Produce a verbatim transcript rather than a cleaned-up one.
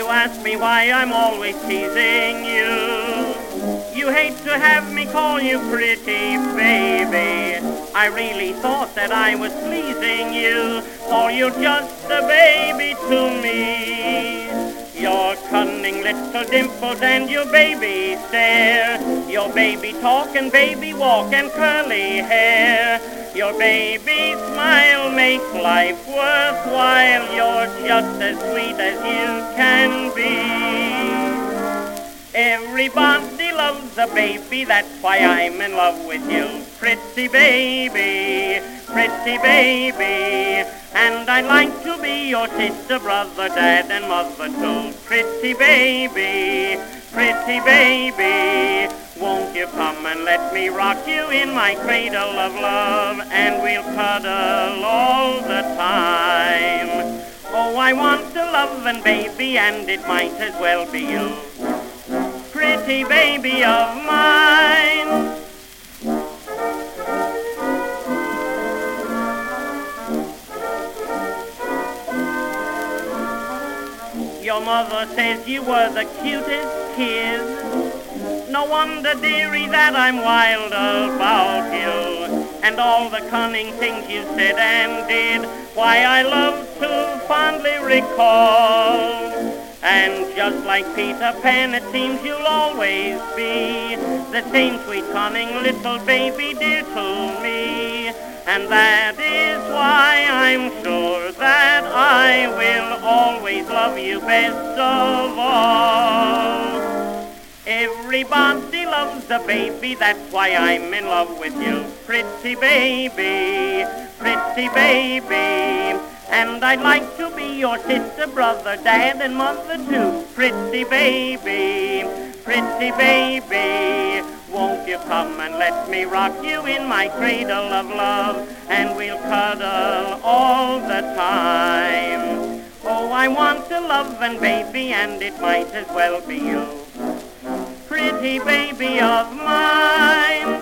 ask me why I'm always teasing you. You hate to have me call you pretty baby. I really thought that I was pleasing you, for you're just a baby to me. Your cunning little dimples and your baby stare, your baby talk and baby walk and curly hair, your baby smile makes life worthwhile. You're just as sweet as you can be. Everybody loves a baby, that's why I'm in love with you. Pretty baby, pretty baby. And I'd like to be your sister, brother, dad, and mother too. Pretty baby, pretty baby. Won't you come and let me rock you in my cradle of love, and we'll cuddle all the time. Oh, I want a lovin' baby, and it might as well be you. Pretty baby of mine. Your mother says you were the cutest kid. No wonder, dearie, that I'm wild about you, and all the cunning things you said and did. Why, I love to fondly recall. And just like Peter Pan, it seems you'll always be the same sweet, cunning little baby dear to me. And that is why I'm sure that I will always love you best of all. Everybody loves a baby, that's why I'm in love with you. Pretty baby, pretty baby. And I'd like to be your sister, brother, dad, and mother too. Pretty baby, pretty baby. Won't you come and let me rock you in my cradle of love, and we'll cuddle all the time. Oh, I want a lovin' baby, and it might as well be you. Pretty baby of mine.